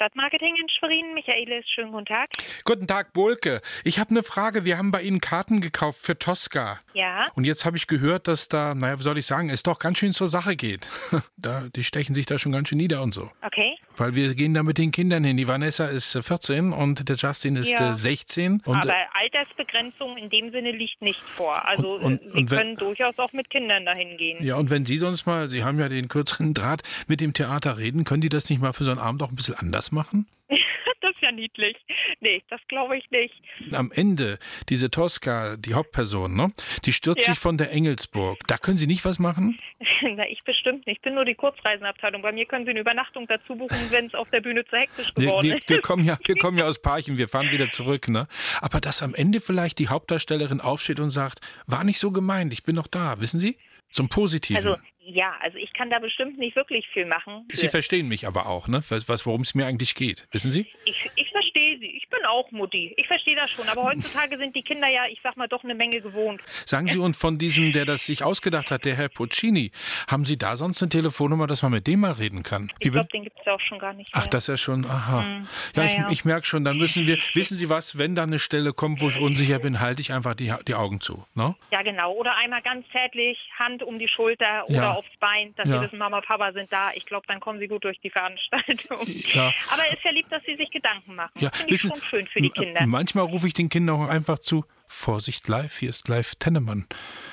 Stadtmarketing in Schwerin. Michaelis, schönen guten Tag. Guten Tag, Bohlke. Ich habe eine Frage. Wir haben bei Ihnen Karten gekauft für Tosca. Ja. Und jetzt habe ich gehört, dass da, wie soll ich sagen, es doch ganz schön zur Sache geht. Die stechen sich da schon ganz schön nieder und so. Okay. Weil wir gehen da mit den Kindern hin. Die Vanessa ist 14 und der Justin ist 16. Und aber Altersbegrenzung in dem Sinne liegt nicht vor. Also Sie können durchaus auch mit Kindern dahin gehen. Ja, und wenn Sie sonst mal, Sie haben ja den kürzeren Draht, mit dem Theater reden, können die das nicht mal für so einen Abend auch ein bisschen anders machen? Das ist ja niedlich. Nee, das glaube ich nicht. Am Ende, diese Tosca, die Hauptperson, ne? Die stürzt sich von der Engelsburg. Da können Sie nicht was machen? Na, ich bestimmt nicht. Ich bin nur die Kurzreisenabteilung. Bei mir können Sie eine Übernachtung dazu buchen, wenn es auf der Bühne zu hektisch geworden ist. Wir kommen ja aus Parchim, wir fahren wieder zurück, ne? Aber dass am Ende vielleicht die Hauptdarstellerin aufsteht und sagt, war nicht so gemeint, ich bin noch da, wissen Sie? Zum Positiven. Also ich kann da bestimmt nicht wirklich viel machen. Sie verstehen mich aber auch, ne? Worum es mir eigentlich geht, wissen Sie? Ich verstehe Sie. Ich bin auch Mutti. Ich verstehe das schon. Aber heutzutage sind die Kinder ja, ich sag mal, doch eine Menge gewohnt. Sagen Sie, und von diesem, der das sich ausgedacht hat, der Herr Puccini, haben Sie da sonst eine Telefonnummer, dass man mit dem mal reden kann? Ich glaube, den gibt es ja auch schon gar nicht mehr. Ach, das ist ja schon, aha. Ich merke schon, dann müssen wir, wissen Sie was, wenn da eine Stelle kommt, wo ich unsicher bin, halte ich einfach die Augen zu, ne? Ja, genau. Oder einmal ganz zärtlich, Hand um die Schulter oder aufs Bein, dass Sie wissen, Mama, Papa sind da. Ich glaube, dann kommen Sie gut durch die Veranstaltung. Ja. Aber es ist ja lieb, dass Sie sich Gedanken machen. Ja, finde ich schon schön für die Kinder. Manchmal rufe ich den Kindern auch einfach zu, Vorsicht live, hier ist live Tennemann.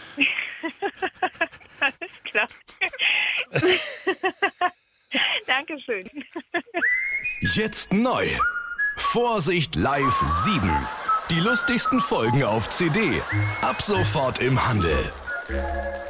Alles klar. Dankeschön. Jetzt neu. Vorsicht live 7. Die lustigsten Folgen auf CD. Ab sofort im Handel.